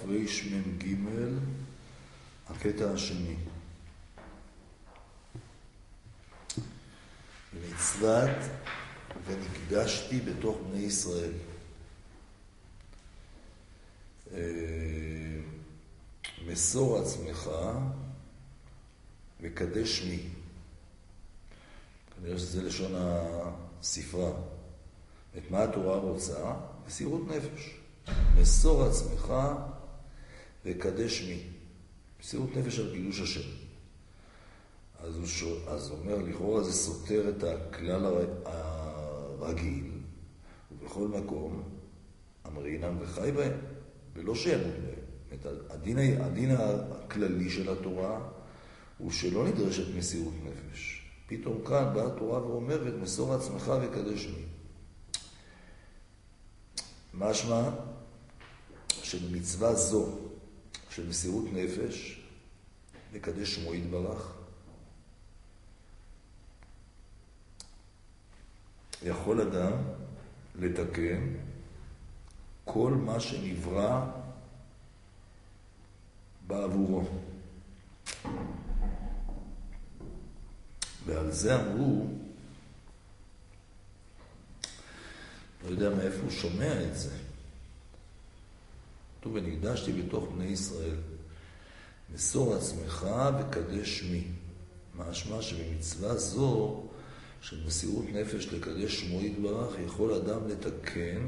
רמ"ג, הקטע השני. ומצוות ונקדשתי בתוך בני ישראל. מסור עצמך וקדש מי. כנראה שזה לשון הספרה. את מה התורה רוצה? מסירות נפש. מסור עצמך וקדש מי. מסירות נפש על קידוש השם. אז הוא אומר, לכאורה זה סותר את הכלל הרגיל, ובכל מקום אמרינם וחי בהם, ולא שימות בהם. הדין הכללי של התורה הוא שלא נדרשת מסירות נפש. פתאום כאן באה התורה ואומרת, מסור עצמך וקדש מי. משמע שבמצווה זו של מסירות נפש, לקדש שמו יתברך, יכול אדם לתקן כל מה שנברא בעבורו. ועל זה אמרו, לא יודע מאיפה הוא שומע את זה. טוב, ונקדשתי בתוך בני ישראל. מסור עצמך וקדש מי. משמע שבמצווה זו של מסירות נפש לקדש שמו יתברך, יכול אדם לתקן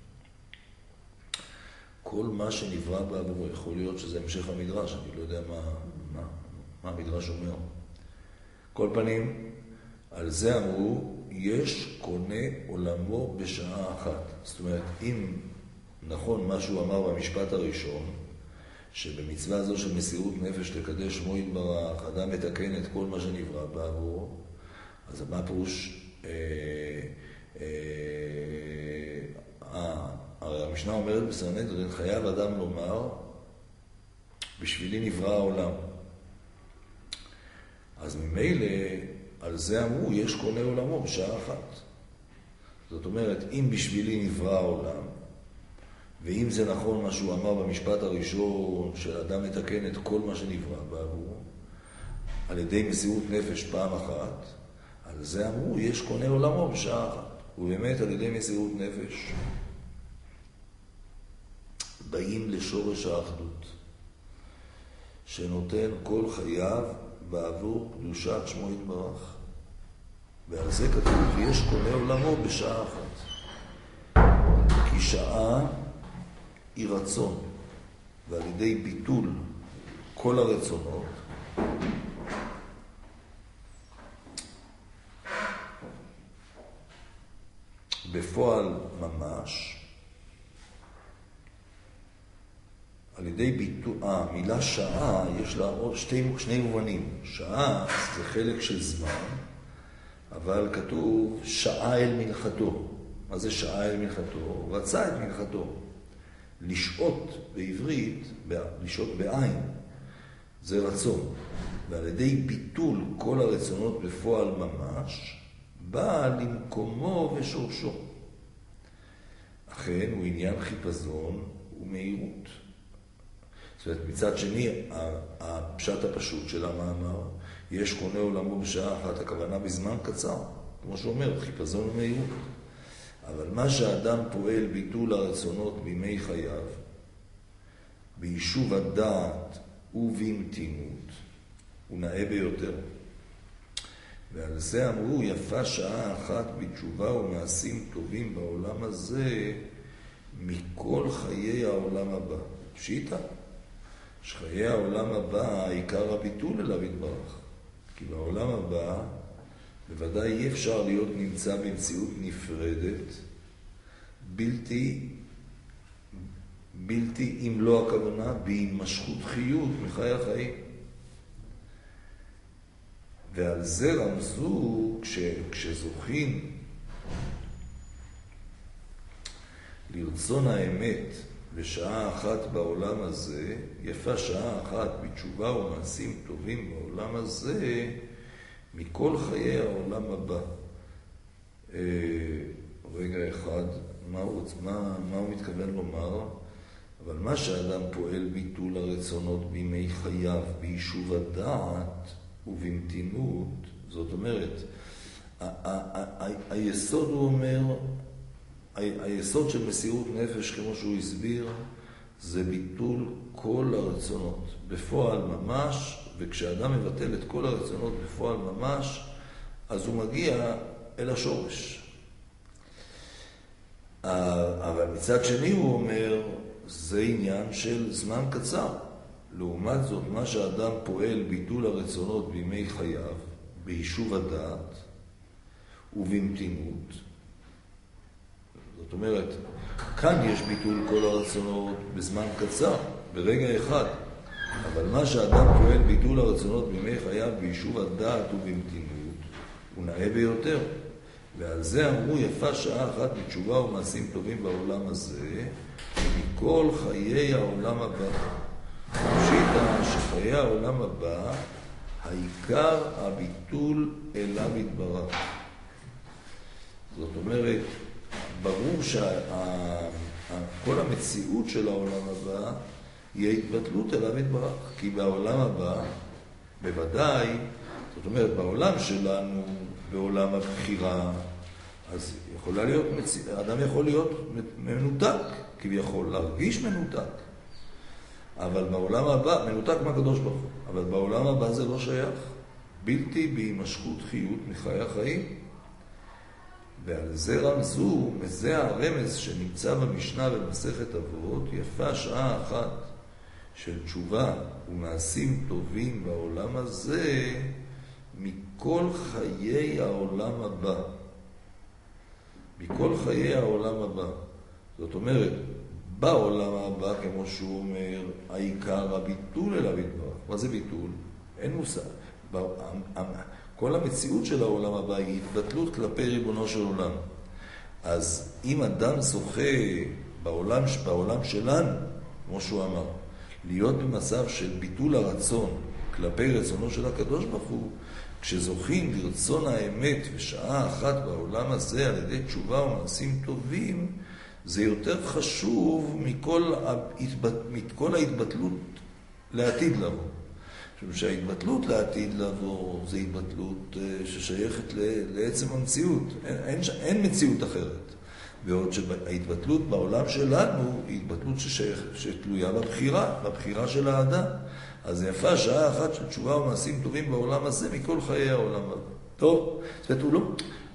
כל מה שנברא בעבורו. יכול להיות שזה המשך המדרש, אני לא יודע מה המדרש אומר. כל פנים, על זה אמרו, יש קונה עולמו בשעה אחת. זאת אומרת, אם נכון מה שהוא אמר במשפט הראשון, שבמצווה זו של מסירות נפש לקדש שמו יתברך, אדם מתקן את כל מה שנברא בעבורו, אז מה פירוש? הרי המשנה אומרת בסנהדרין, חייב אדם לומר, בשבילי נברא העולם. אז ממילא על זה אמרו, יש קונה עולמו בשעה אחת. זאת אומרת, אם בשבילי נברא העולם, ואם זה נכון מה שהוא אמר במשפט הראשון, שאדם מתקן את כל מה שנברא בעבורו, על ידי מסירות נפש פעם אחת, על זה אמרו, יש קונה עולמו בשעה אחת. ובאמת על ידי מסירות נפש באים לשורש האחדות, שנותן כל חייו בעבור קדושת שמו יתברך. ועל זה כתוב, יש קונה עולמו בשעה אחת. כי שעה היא רצון, ועל ידי ביטול כל הרצונות, בפועל ממש, על ידי ביטול, המילה שעה יש לה עוד שני מובנים. שעה זה חלק של זמן, אבל כתוב שעה אל מנחתו. מה זה שעה אל מנחתו? הוא רצה את מנחתו. לשעות בעברית, לשעות בעין, זה רצון. ועל ידי ביטול כל הרצונות בפועל ממש, בא למקומו ושורשו. אכן הוא עניין חיפזון ומהירות. זאת אומרת, מצד שני, הפשט הפשוט של המאמר, יש קונה עולמו בשעה אחת, הכוונה בזמן קצר, כמו שאומר, חיפזון ומהירות. אבל מה שאדם פועל ביטול הרצונות בימי חייו, ביישוב הדעת ובמתינות, הוא נאה ביותר. ועל זה אמרו, יפה שעה אחת בתשובה ומעשים טובים בעולם הזה, מכל חיי העולם הבא. פשיטה, שחיי העולם הבא, העיקר הביטול אליו יתברך. כי בעולם הבא, בוודאי אי אפשר להיות נמצא במציאות נפרדת, בלתי אם לא הכוונה, בהימשכות חיות מחיי החיים. ועל זה רמזו, כשזוכים לרצון האמת בשעה אחת בעולם הזה, יפה שעה אחת בתשובה ומעשים טובים בעולם הזה, מכל חיי העולם הבא. רגע אחד, מה הוא מתכוון לומר? אבל מה שאדם פועל ביטול הרצונות בימי חייו, ביישוב הדעת ובמתינות, זאת אומרת, היסוד הוא אומר, היסוד של מסירות נפש, כמו שהוא הסביר, זה ביטול כל הרצונות בפועל ממש, וכשאדם מבטל את כל הרצונות בפועל ממש, אז הוא מגיע אל השורש. אבל מצד שני הוא אומר, זה עניין של זמן קצר. לעומת זאת, מה שאדם פועל ביטול הרצונות בימי חייו, ביישוב הדעת ובמתינות, זאת אומרת, כאן יש ביטול כל הרצונות בזמן קצר, ברגע אחד. אבל מה שאדם פועל ביטול הרצונות בימי חייו ביישוב הדעת ובמתינות, הוא נאה ביותר. ועל זה אמרו יפה שעה אחת מתשובה ומעשים טובים בעולם הזה, מכל חיי העולם הבא. פשיטא שחיי העולם הבא, העיקר הביטול אליו יתברך. זאת אומרת, ברור שכל המציאות של העולם הבא היא התבטלות אליו יתברך. כי בעולם הבא, בוודאי, זאת אומרת, בעולם שלנו, בעולם הבחירה, אז אדם יכול להיות מנותק, כביכול, להרגיש מנותק. אבל בעולם הבא, מנותק מהקדוש ברוך הוא, אבל בעולם הבא זה לא שייך. בלתי בהימשכות חיות מחיי החיים. ועל זה רמזו, וזה הרמז שנמצא במשנה במסכת אבות, יפה שעה אחת של תשובה ומעשים טובים בעולם הזה, מכל חיי העולם הבא. מכל חיי העולם הבא. זאת אומרת, בעולם הבא, כמו שהוא אומר, העיקר הביטול אליו יתברך. מה זה ביטול? אין מושג. כל המציאות של העולם הבא היא התבטלות כלפי ריבונו של עולם. אז אם אדם זוכה בעולם שלנו, כמו שהוא אמר, להיות במצב של ביטול הרצון כלפי רצונו של הקדוש ברוך הוא, כשזוכים לרצון האמת ושעה אחת בעולם הזה על ידי תשובה ומעשים טובים, זה יותר חשוב מכל ההתבטלות לעתיד לבוא. שההתבטלות לעתיד לבוא זה התבטלות ששייכת לעצם המציאות. אין מציאות אחרת. בעוד שההתבטלות בעולם שלנו היא התבטלות שתלויה בבחירה של האדם. אז יפה שעה אחת של תשובה ומעשים טובים בעולם הזה מכל חיי העולם הבא. טוב, זאת אומרת, הוא לא...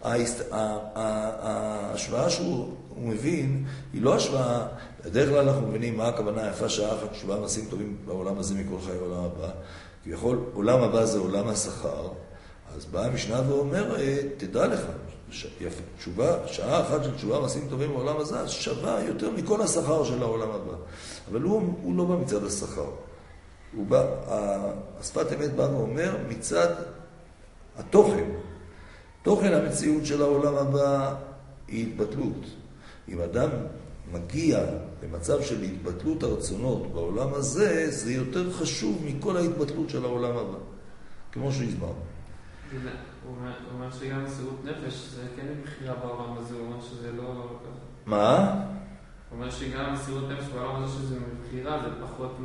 ההשוואה שהוא מבין היא לא השוואה, בדרך כלל אנחנו מבינים מה הכוונה יפה שעה אחת תשובה ומעשים טובים בעולם הזה מכל חיי העולם הבא. כביכול, עולם הבא זה עולם השכר, אז באה המשנה ואומרת, תדע לך, תשובה, שעה אחת של תשובה ומעשים טובים בעולם הזה, אז שווה יותר מכל השכר של העולם הבא. אבל הוא לא בא מצד השכר. הוא בא, השפת אמת בא ואומר, מצד התוכן. תוכן המציאות של העולם הבא היא התבטלות. אם אדם מגיע למצב של התבטלות הרצונות בעולם הזה, זה יותר חשוב מכל ההתבטלות של העולם הבא. כמו שהסברנו. הוא אומר שגם מסירות נפש זה כן בחירה בעולם הזה, הוא אומר שזה לא... מה? הוא אומר שגם מסירות נפש בעולם הזה שזה מבחירה, זה פחות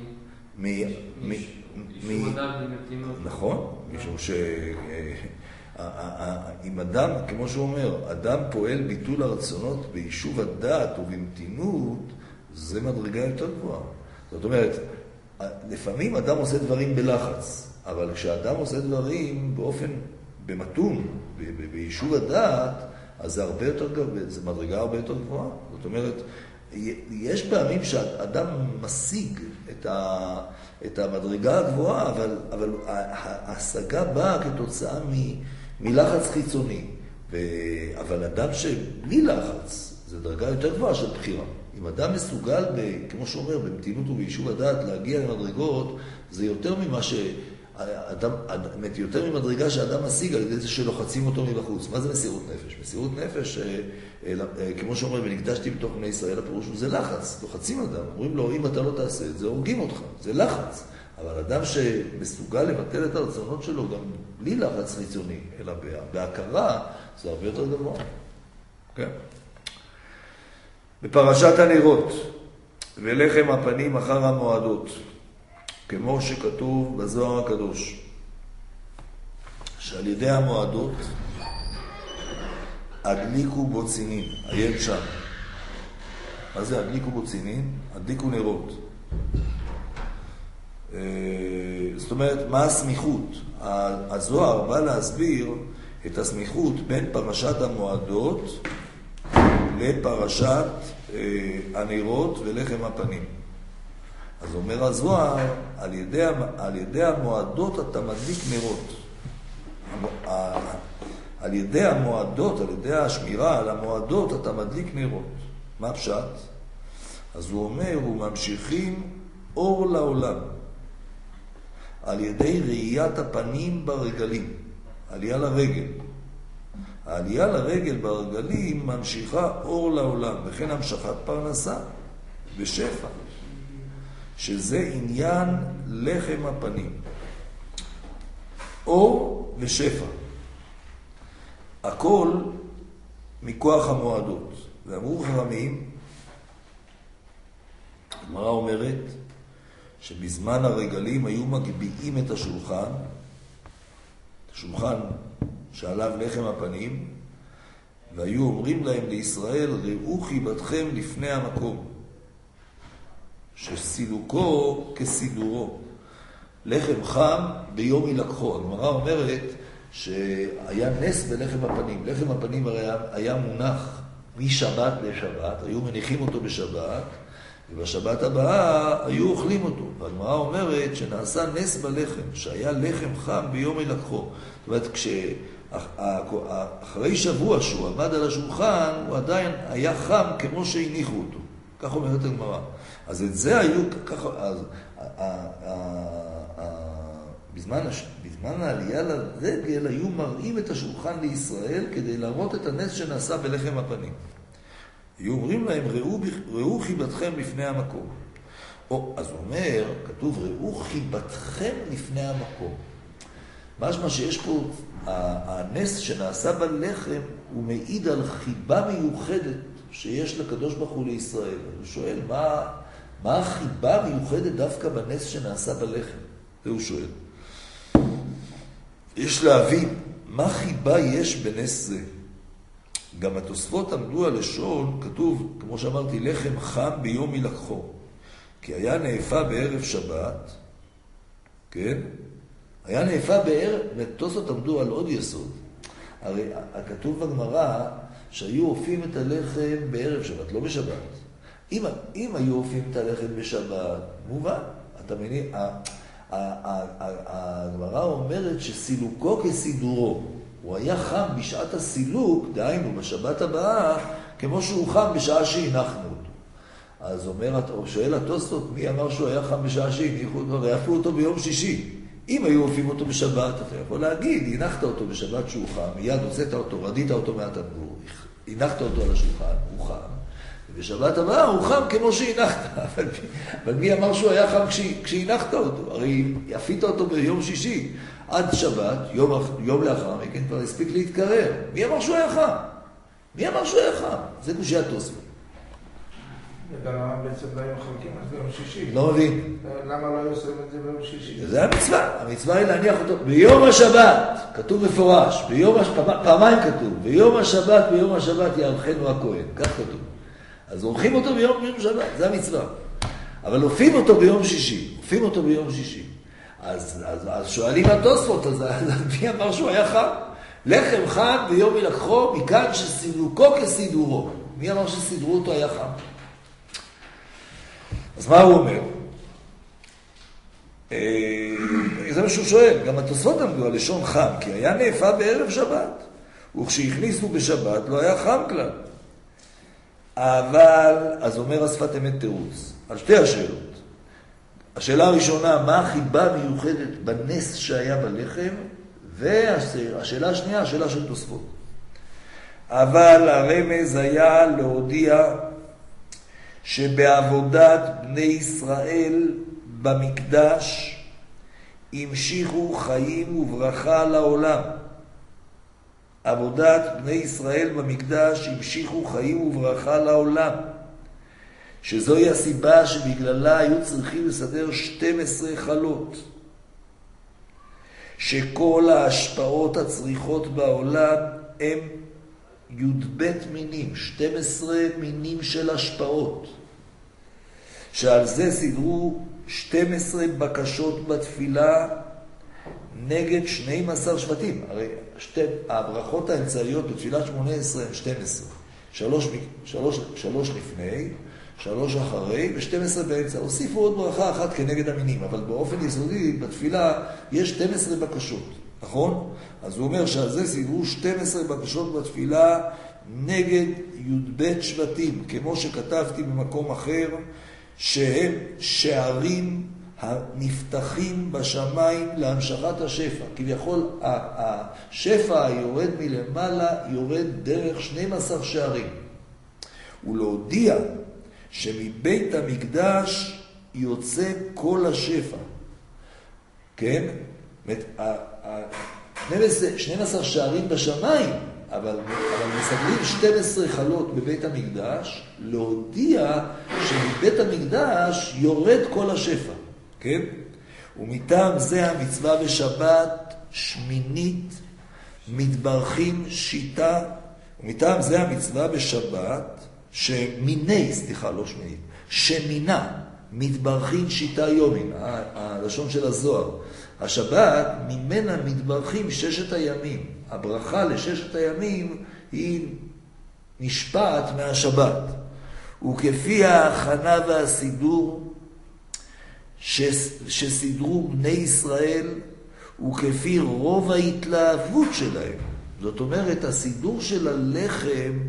אישור הדת במתינות. נכון, משום ש... אם אדם, כמו שהוא אומר, אדם פועל ביטול הרצונות ביישוב הדעת ובמתינות, זה מדרגה יותר גבוהה. זאת אומרת, לפעמים אדם עושה דברים בלחץ, אבל כשאדם עושה דברים במתון, ביישוב הדעת, אז זה הרבה יותר גבוה, זה מדרגה הרבה יותר גבוהה. זאת אומרת, יש פעמים שאדם משיג את המדרגה הגבוהה, אבל ההשגה באה כתוצאה מלחץ חיצוני. אבל אדם שבלי לחץ, זה דרגה יותר גבוהה של בחירה. אם אדם מסוגל, כמו שאומר, במתינות וביישוב הדעת, להגיע למדרגות, זה יותר ממה יותר ממדרגה שאדם משיג על ידי זה שלוחצים אותו מבחוץ. מה זה מסירות נפש? מסירות נפש, כמו שאומר, ונקדשתי בתוך בני ישראל, הפירוש הוא זה לחץ. לוחצים אדם, אומרים לו, אם אתה לא תעשה את זה, הורגים אותך. זה לחץ. אבל אדם שמסוגל לבטל את הרצונות שלו גם בלי לחץ חיצוני, אלא בהכרה, זה הרבה יותר גבוה. כן? בפרשת הנרות, ולחם הפנים אחר המועדות, כמו שכתוב בזוהר הקדוש, שעל ידי המועדות הדליקו בו צינין, עיין שם. מה זה הדליקו בו צינין? הדליקו נרות. זאת אומרת, מה הסמיכות? הזוהר בא להסביר את הסמיכות בין פרשת המועדות לפרשת הנרות ולחם הפנים. אז אומר הזוהר, על ידי המועדות אתה מדליק נרות. על ידי המועדות, על ידי השמירה על המועדות אתה מדליק נרות. מה פשט? אז הוא אומר, הוא ממשיכים אור לעולם. על ידי ראיית הפנים ברגלים, עלייה לרגל. העלייה לרגל ברגלים ממשיכה אור לעולם, וכן המשכת פרנסה בשפע, שזה עניין לחם הפנים. אור ושפע. הכל מכוח המועדות. ואמרו חכמים, הגמרא אומרת, שבזמן הרגלים היו מגביעים את השולחן שעליו לחם הפנים, והיו אומרים להם לישראל, ראו חיבתכם לפני המקום, שסילוקו כסידורו, לחם חם ביום ילקחו. הגמרא אומרת שהיה נס בלחם הפנים. לחם הפנים היה מונח משבת לשבת, היו מניחים אותו בשבת, ובשבת הבאה היו אוכלים אותו. והגמרא אומרת שנעשה נס בלחם, שהיה לחם חם ביום ילקחו. זאת אומרת, אחרי שבוע שהוא עמד על השולחן, הוא עדיין היה חם כמו שהניחו אותו. כך אומרת הגמרא. אז את זה היו, ככה, אז בזמן העלייה לרגל היו מראים את השולחן לישראל כדי להראות את הנס שנעשה בלחם הפנים. היו אומרים להם, ראו חיבתכם לפני המקום. אז הוא אומר, כתוב, ראו חיבתכם לפני המקום. משמע שיש פה, הנס שנעשה בלחם, הוא מעיד על חיבה מיוחדת שיש לקדוש ברוך הוא לישראל. הוא שואל, מה החיבה מיוחדת דווקא בנס שנעשה בלחם? זה הוא שואל. יש להבין, מה חיבה יש בנס זה? גם התוספות עמדו על לשון, כתוב, כמו שאמרתי, לחם חם ביום ילקחו. כי היה נאפה בערב שבת, כן? היה נאפה בערב, ותוספות עמדו על עוד יסוד. הרי כתוב בגמרא שהיו אופים את הלחם בערב שבת, לא בשבת. אם היו אופים את הלחם בשבת, מובן, אתה מניח, הגמרא אומרת שסילוקו כסידורו. הוא היה חם בשעת הסילוק, דהיינו בשבת הבאה, כמו שהוא חם בשעה שהנחנו אותו. אז שואל התוספות, מי אמר שהוא היה חם בשעה שהניחו אותו? הרי עפו אותו ביום שישי. אם היו עופים אותו בשבת, אתה יכול להגיד, הנחת אותו בשבת שהוא חם, מיד הוצאת אותו, רדית אותו מהתנור, הנחת אותו על השולחן, הוא חם, ובשבת הבאה הוא חם כמו שהנחת. אבל מי אמר שהוא היה חם כשהנחת אותו? הרי עפית אותו ביום שישי. עד שבת, יום לאחר מכן, כבר הספיק להתקרר. מי אמר שהוא היה חם? מי אמר שהוא היה חם? זה קושי התוספות. ולמה בעצם לא היו מחלקים אז ביום שישי? לא מבין. למה לא היו עושים את זה ביום שישי? זה המצווה. המצווה היא להניח אותו. ביום השבת, כתוב מפורש, פעמיים כתוב, ביום השבת יערכנו הכהן. כך כתוב. אז עורכים אותו ביום שבת, זה המצווה. אבל עופים אותו ביום שישי. אז שואלים התוספות, אז מי אמר שהוא היה חם? לחם חם ביום ילקחו, מכאן שסילוקו כסידורו. מי אמר שסידרו אותו היה חם? אז מה הוא אומר? זה מה שהוא שואל. גם התוספות עמדו על לשון חם, כי היה נאפה בערב שבת. וכשהכניסו בשבת לא היה חם כלל. אבל, אז אומר השפת אמת תירוץ, על שתי השאלות. השאלה הראשונה, מה החיבה מיוחדת בנס שהיה בלחם? והשאלה השנייה, השאלה של תוספות. אבל הרמז היה להודיע שבעבודת בני ישראל במקדש המשיכו חיים וברכה לעולם. עבודת בני ישראל במקדש המשיכו חיים וברכה לעולם. שזוהי הסיבה שבגללה היו צריכים לסדר 12 חלות. שכל ההשפעות הצריכות בעולם הם י"ב מינים, 12 מינים של השפעות. שעל זה סדרו 12 בקשות בתפילה נגד 12 שבטים. הרי הברכות האמצעיות בתפילת 18 הן 12. 3 לפני, 3 אחרי ו12 באמצע. הוסיפו עוד ברכה אחת כנגד המינים, אבל באופן יסודי בתפילה יש 12 בקשות, נכון? אז הוא אומר שעל זה סדרו 12 בקשות בתפילה נגד י"ב שבטים, כמו שכתבתי במקום אחר, שהם שערים הנפתחים בשמיים להמשכת השפע. כביכול השפע היורד מלמעלה יורד דרך 12 שערים. ולהודיע שמבית המקדש יוצא כל השפע. כן? 12 שערים בשמיים, אבל מסגלים 12 חלות בבית המקדש, להודיע שמבית המקדש יורד כל השפע. כן? ומטעם זה המצווה בשבת שמינית מתברכים שיטה, ומטעם זה המצווה בשבת שמינה מתברכים שיטה יומין, הלשון של הזוהר. השבת ממנה מתברכים 6 הימים. הברכה ל6 הימים היא נשפעת מהשבת. וכפי ההכנה והסידור שסידרו בני ישראל, וכפי רוב ההתלהבות שלהם. זאת אומרת, הסידור של הלחם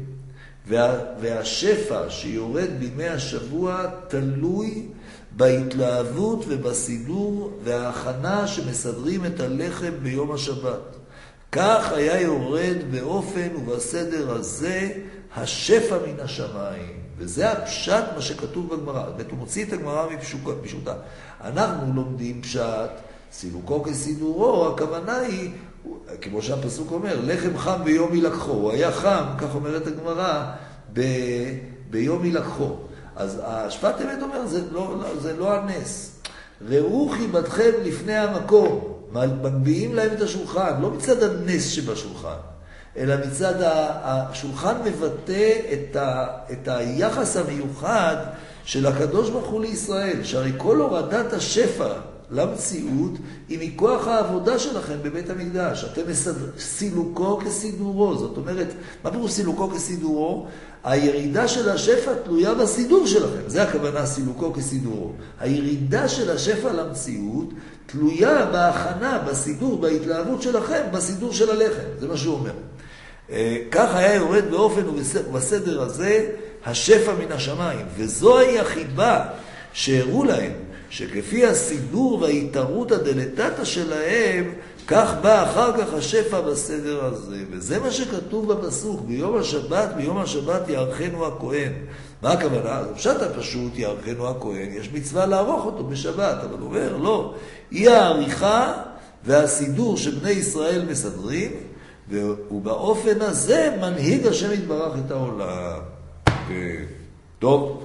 והשפע שיורד בימי השבוע תלוי בהתלהבות ובסידור וההכנה שמסדרים את הלחם ביום השבת. כך היה יורד באופן ובסדר הזה השפע מן השמיים. וזה הפשט מה שכתוב בגמרא. הוא מוציא את הגמרא מפשוטה. אנחנו לומדים פשט, סילוקו כסידורו, הכוונה היא, כמו שהפסוק אומר, לחם חם ביום ילקחו. הוא היה חם, כך אומרת הגמרא, ביום ילקחו. אז השפט אמת אומר, זה לא הנס. ראו חיבתכם לפני המקום. מגביעים להם את השולחן, לא מצד הנס שבשולחן, אלא מצד השולחן מבטא את היחס המיוחד של הקדוש ברוך הוא לישראל, שהרי כל הורדת השפע למציאות היא מכוח העבודה שלכם בבית המקדש. אתם סילוקו כסידורו. זאת אומרת, מה פירוש סילוקו כסידורו? הירידה של השפע תלויה בסידור שלכם. זה הכוונה סילוקו כסידורו. הירידה של השפע למציאות תלויה בהכנה, בסידור, בהתלהבות שלכם, בסידור של הלחם. זה מה שהוא אומר. כך היה יורד באופן ובסדר הזה השפע מן השמיים. וזוהי החיבה שהראו להם, שכפי הסידור וההתערות הדלתתא שלהם, כך בא אחר כך השפע בסדר הזה. וזה מה שכתוב בפסוק, ביום השבת יערכנו הכהן. מה הכוונה? פשט הפשוט יערכנו הכהן, יש מצווה לערוך אותו בשבת, אבל הוא אומר, לא. היא העריכה והסידור שבני ישראל מסדרים, ובאופן הזה מנהיג השם יתברך את העולם. טוב.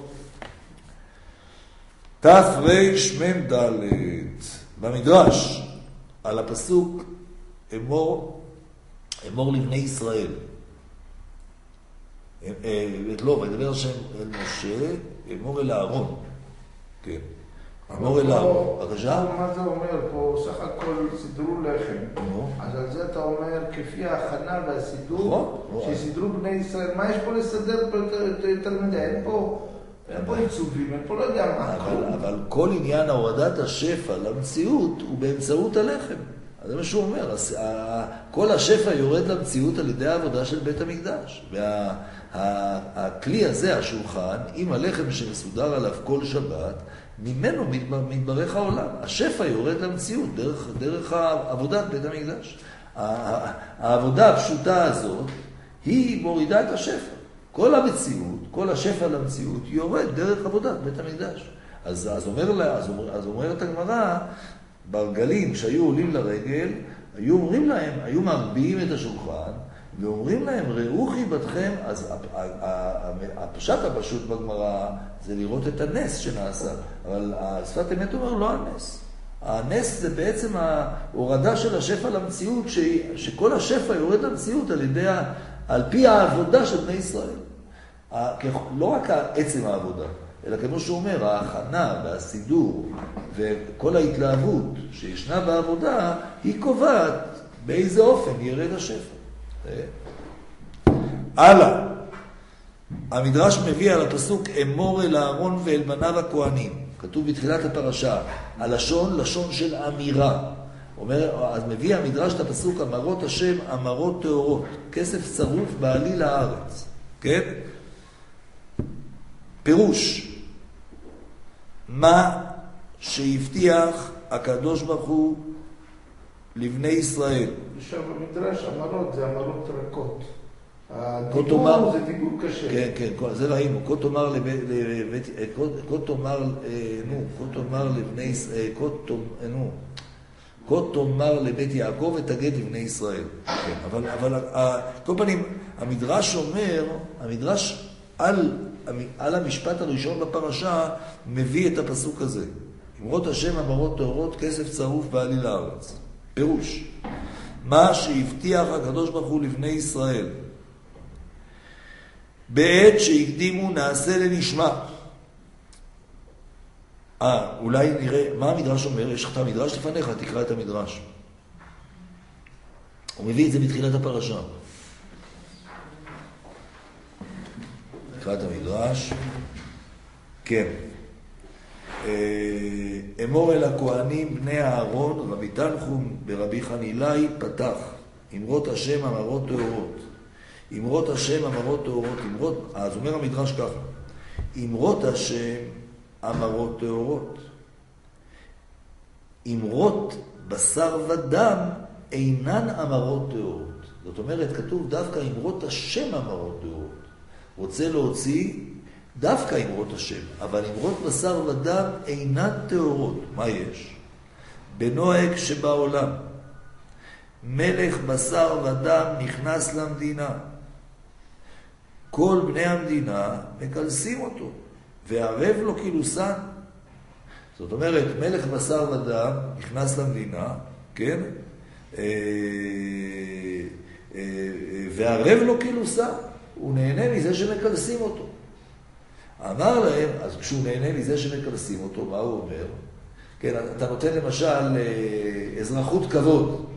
תרמ"ד במדרש על הפסוק אמור לבני ישראל. לא, וידבר השם אל משה, אמור אל אהרון. כן. אמור אל אהרון. בבקשה? מה זה אומר פה? סך הכל סידרו לחם. אז על זה אתה אומר, כפי ההכנה והסידור, שסידרו בני ישראל. מה יש פה לסדר יותר מדי? אין פה עיצובים, אין פה לא יודע מה. אבל כל עניין הורדת השפע למציאות הוא באמצעות הלחם. זה מה שהוא אומר. כל השפע יורד למציאות על ידי העבודה של בית המקדש. והכלי הזה, השולחן, עם הלחם שמסודר עליו כל שבת, ממנו מתברך העולם. השפע יורד למציאות דרך עבודת בית המקדש. העבודה הפשוטה הזאת היא מורידה את השפע. כל המציאות, כל השפע למציאות יורד דרך עבודת בית המקדש. אז אומרת הגמרא, ברגלים שהיו עולים לרגל, היו אומרים להם, היו מרביעים את השולחן, ואומרים להם, ראו חיבתכם, אז הפשט הפשוט בגמרא זה לראות את הנס שנעשה, אבל השפת אמת אומר לא הנס. הנס זה בעצם ההורדה של השפע למציאות, שכל השפע יורד למציאות על פי העבודה של בני ישראל. לא רק עצם העבודה, אלא כמו שהוא אומר, ההכנה והסידור וכל ההתלהבות שישנה בעבודה, היא קובעת באיזה אופן ירד השפע. הלאה. המדרש מביא על הפסוק אמור אל אהרון ואל בניו הכהנים. כתוב בתחילת הפרשה, הלשון, לשון של אמירה. אז מביא המדרש את הפסוק, אמרות השם, אמרות טהורות, כסף צרוף בעליל הארץ. כן? פירוש, מה שהבטיח הקדוש ברוך הוא לבני ישראל. עכשיו במדרש אמרות זה אמרות רכות. הדיבור זה דיבור קשה. כן, כן, זה ראינו. כה תאמר לבית יעקב ותגד לבני ישראל. כן, אבל כל פנים, המדרש אומר, המדרש על המשפט הראשון בפרשה מביא את הפסוק הזה. אמרות השם אמרות טהורות, כסף צרוף בעליל הארץ. פירוש, מה שהבטיח הקדוש ברוך הוא לבני ישראל, בעת שהקדימו נעשה לנשמע. אולי נראה, מה המדרש אומר? יש לך את המדרש לפניך, תקרא את המדרש. הוא מביא את זה בתחילת הפרשה. תקרא את המדרש. כן. אמור אל הכהנים בני אהרון, רבי תנחום ברבי חנילאי פתח. אמרות השם אמרות טהורות. אמרות השם אמרות טהורות. אז אומר המדרש ככה. אמרות השם אמרות טהורות. אמרות בשר ודם אינן אמרות טהורות. זאת אומרת, כתוב דווקא אמרות השם אמרות טהורות. רוצה להוציא דווקא אמרות השם, אבל אמרות בשר ודם אינן טהורות. מה יש? בנוהג שבעולם, מלך בשר ודם נכנס למדינה. כל בני המדינה מקלסים אותו, וערב לו קילוסן. זאת אומרת, מלך בשר ודם נכנס למדינה, כן? וערב לו קילוסן. הוא נהנה מזה שמקלסים אותו. אמר להם, אז כשהוא נהנה מזה שמקלסים אותו, מה הוא אומר? כן, אתה נותן למשל אזרחות כבוד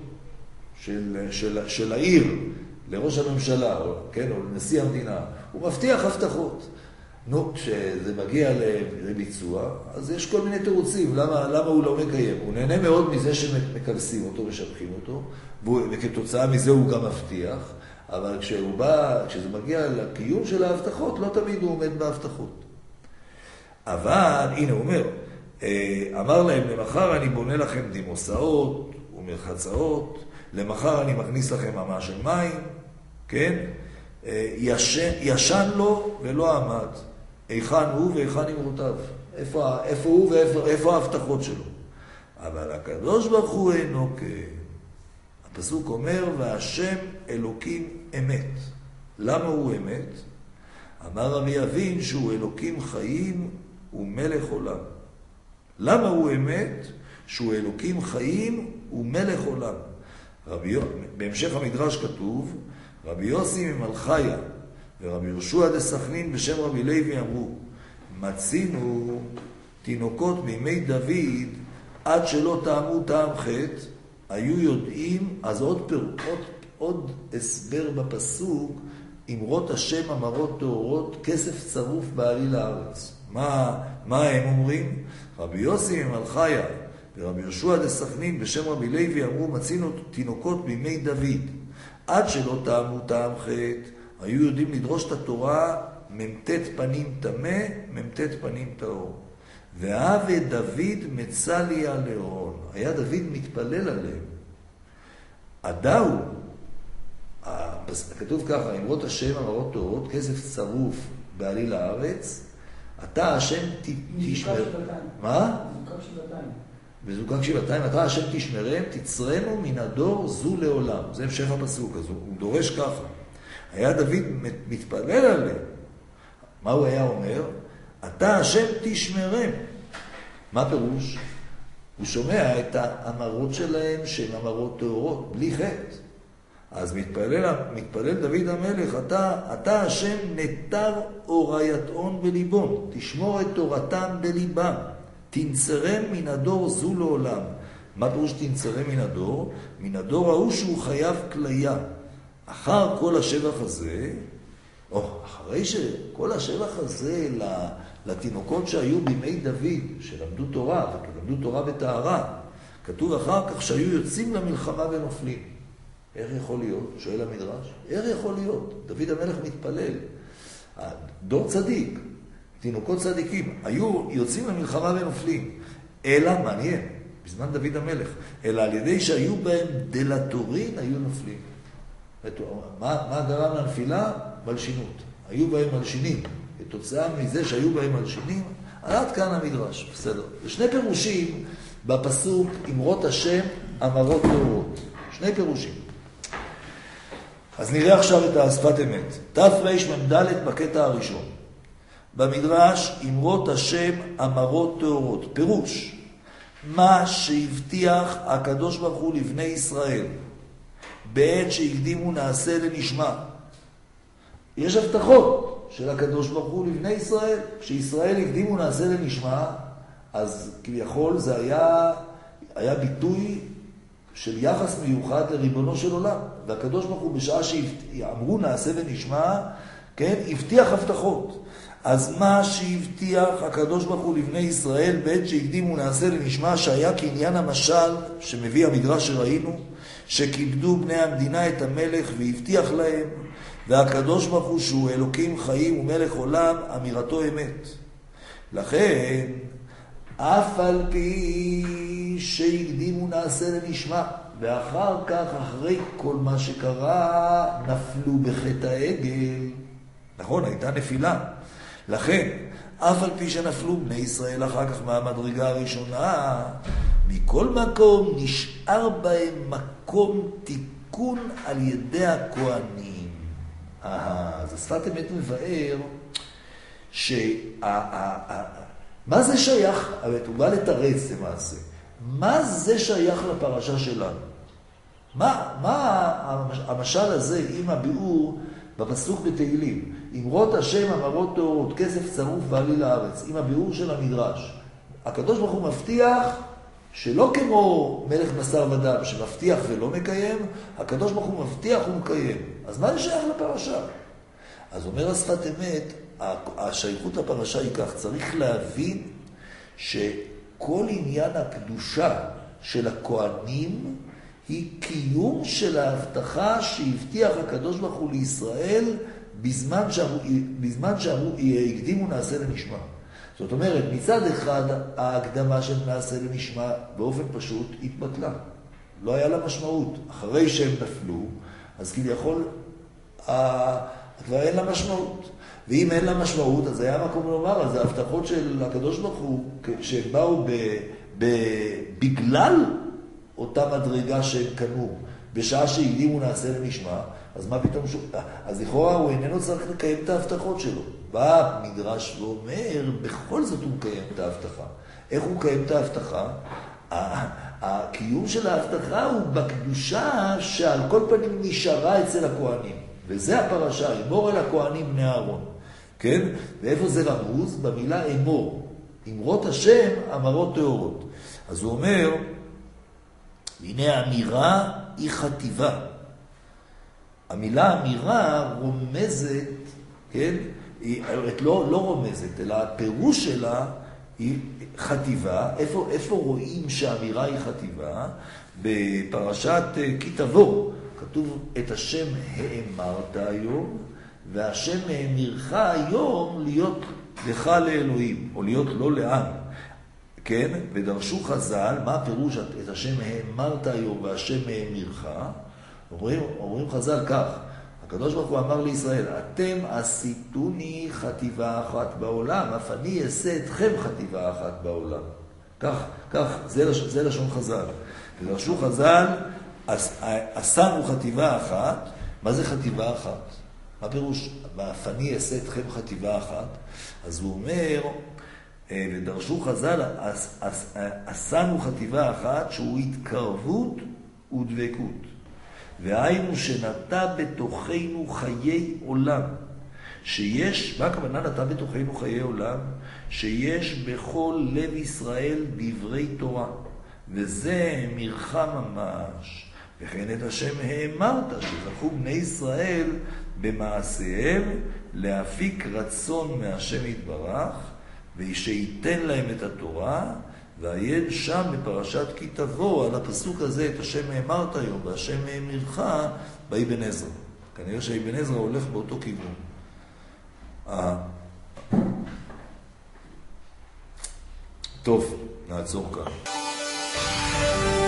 של העיר לראש הממשלה, כן, או לנשיא המדינה. הוא מבטיח הבטחות. נו, כשזה מגיע לביצוע, אז יש כל מיני תירוצים. למה הוא לא מקיים? הוא נהנה מאוד מזה שמקלסים אותו ושבחים אותו, וכתוצאה מזה הוא גם מבטיח. אבל כשזה מגיע לקיום של ההבטחות, לא תמיד הוא עומד בהבטחות. אבל, הנה הוא אומר, אמר להם, למחר אני בונה לכם דימוסאות ומרחצאות, למחר אני מכניס לכם אמה של מים, כן? ישן לו ולא עמד. היכן הוא והיכן אמרותיו. איפה הוא ואיפה ההבטחות שלו. אבל הקדוש ברוך הוא אינו כן. הפסוק אומר, והשם אלוקים אמת. למה הוא אמת? אמר רבי אבין שהוא אלוקים חיים ומלך עולם. למה הוא אמת? שהוא אלוקים חיים ומלך עולם. בהמשך המדרש כתוב, רבי יוסי ממלכיה ורבי יהושע דסכנין בשם רבי לוי אמרו, מצינו תינוקות בימי דוד עד שלא טעמו טעם חטא, היו יודעים, אז עוד הסבר בפסוק, אמרות השם אמרות טהורות, כסף צרוף בעליל הארץ. מה הם אומרים? רבי יוסי ממלכיה ורבי יהושע דסכנין בשם רבי לוי אמרו, מצינו תינוקות בימי דוד עד שלא טעמו טעם חטא, היו יודעים לדרוש את התורה ממתת פנים טמא, ממתת פנים טהור. והווה דוד מצליה לאורון. היה דוד מתפלל עליהם. עדאו, כתוב ככה, אמרות השם אמרות טהורות, כסף צרוף בעליל הארץ, אתה השם תשמר. מה? מוכר שבעתיים. וזוקק שבעתיים, אתה השם תשמרם, תצרנו מן הדור זו לעולם. זה המשך הפסוק, אז הוא דורש ככה. היה דוד מתפלל עליהם. מה הוא היה אומר? אתה השם תשמרם. מה פירוש? הוא שומע את האמרות שלהם, שהן אמרות טהורות, בלי חטא. אז מתפלל דוד המלך, אתה השם נטר אורייתון בליבון, תשמור את תורתם בליבם, תנצרם מן הדור זו לעולם. מה פירוש תנצרם מן הדור? מן הדור ההוא שהוא חייב כליה. אחר כל השבח הזה, אחרי שכל השבח הזה לתינוקות שהיו בימי דוד, שלמדו תורה, ולמדו תורה בטהרה, כתוב אחר כך שהיו יוצאים למלחמה ונופלים. איך יכול להיות? שואל המדרש. איך יכול להיות? דוד המלך מתפלל. דור צדיק, תינוקות צדיקים, היו יוצאים למלחמה ונופלים. אלא, מעניין, בזמן דוד המלך, אלא על ידי שהיו בהם דלתורין, היו נופלים. מה גרם לנפילה? מלשינות. היו בהם מלשינים. בתוצאה מזה שהיו בהם מלשינים, עד כאן המדרש. בסדר. ושני פירושים בפסוק, אמרות השם, אמרות טהורות. שני פירושים. אז נראה עכשיו את השפת אמת. תרמ"ד בקטע הראשון. במדרש, אמרות השם, אמרות טהורות. פירוש, מה שהבטיח הקדוש ברוך הוא לבני ישראל, בעת שהקדימו נעשה לנשמע. יש הבטחות של הקדוש ברוך הוא לבני ישראל. כשישראל הקדימו נעשה לנשמע, אז כביכול זה היה ביטוי של יחס מיוחד לריבונו של עולם. והקדוש ברוך הוא בשעה שאמרו נעשה ונשמע, כן, הבטיח הבטחות. אז מה שהבטיח הקדוש ברוך הוא לבני ישראל בעת שהקדימו נעשה לנשמע, שהיה כעניין המשל שמביא המדרש שראינו, שכיבדו בני המדינה את המלך והבטיח להם, והקדוש ברוך הוא שהוא אלוקים חיים ומלך עולם, אמירתו אמת. לכן, אף על פי שהקדימו נעשה לנשמע, ואחר כך, אחרי כל מה שקרה, נפלו בחטא העגל. נכון, הייתה נפילה. לכן, אף על פי שנפלו בני ישראל אחר כך מהמדרגה הראשונה, מכל מקום נשאר בהם מקום תיקון על ידי הכהנים. אז השפת אמת מבאר מה זה שייך, הוא בא לתרץ למעשה, מה זה שייך לפרשה שלנו? מה המשל הזה עם הביאור בפסוק בתהילים? אמרות השם אמרות טהורות, כסף צרוף ועלי לארץ, עם הביאור של המדרש. הקדוש ברוך הוא מבטיח שלא כמו מלך בשר ודם שמבטיח ולא מקיים, הקדוש ברוך הוא מבטיח ומקיים. אז מה זה שייך לפרשה? אז אומר השפת אמת, השייכות לפרשה היא כך, צריך להבין שכל עניין הקדושה של הכהנים היא קיום של ההבטחה שהבטיח הקדוש ברוך הוא לישראל בזמן שאמרו הקדימו נעשה לנשמע. זאת אומרת, מצד אחד ההקדמה של נעשה לנשמע באופן פשוט התבטלה. לא היה לה משמעות. אחרי שהם נפלו, אז כביכול כבר אין לה משמעות. ואם אין לה משמעות, אז היה מקום לומר, אז ההבטחות של הקדוש ברוך הוא, שהם באו בגלל אותה מדרגה שהם קנו, בשעה שהקדימו נעשה לנשמע, אז מה פתאום אז לכאורה הוא איננו צריך לקיים את ההבטחות שלו. בא מדרש ואומר, בכל זאת הוא מקיים את ההבטחה. איך הוא מקיים את ההבטחה? הקיום של ההבטחה הוא בקדושה שעל כל פנים נשארה אצל הכהנים. וזה הפרשה, אמור אל הכהנים בני אהרון. כן? ואיפה זה רמוז? במילה אמור. אמרות השם, אמרות טהורות. אז הוא אומר, הנה האמירה היא חטיבה. המילה אמירה רומזת, כן? היא לא רומזת, אלא הפירוש שלה היא חטיבה. איפה רואים שהאמירה היא חטיבה? בפרשת כי תבוא, כתוב את השם האמרת היום, והשם האמירך היום להיות לך לאלוהים, או להיות לא לעם. כן? ודרשו חז"ל, מה הפירוש את השם האמרת היום והשם האמירך? אומרים חז"ל כך, הקדוש ברוך הוא אמר לישראל, אתם עשיתוני חטיבה אחת בעולם, אף אני אעשה אתכם חטיבה אחת בעולם. כך, זה לשון חז"ל. ודרשו חז"ל, עשנו חטיבה אחת. מה זה חטיבה אחת? מה פירוש? ואפני אעשה אתכם חטיבה אחת. אז הוא אומר, ודרשו חז"ל, עשנו חטיבה אחת שהוא התקרבות ודבקות. והיינו שנטע בתוכנו חיי עולם. שיש, מה הכוונה נטע בתוכנו חיי עולם? שיש בכל לב ישראל דברי תורה. וזה מרחה ממש. וכן את השם האמרת, שזכו בני ישראל במעשיהם להפיק רצון מהשם יתברך, ושייתן להם את התורה, ועיין שם בפרשת כי תבוא, על הפסוק הזה, את השם האמרת היום, והשם האמרך, באבן עזרא. כנראה שאבן עזרא הולך באותו כיוון. טוב, נעצור כאן.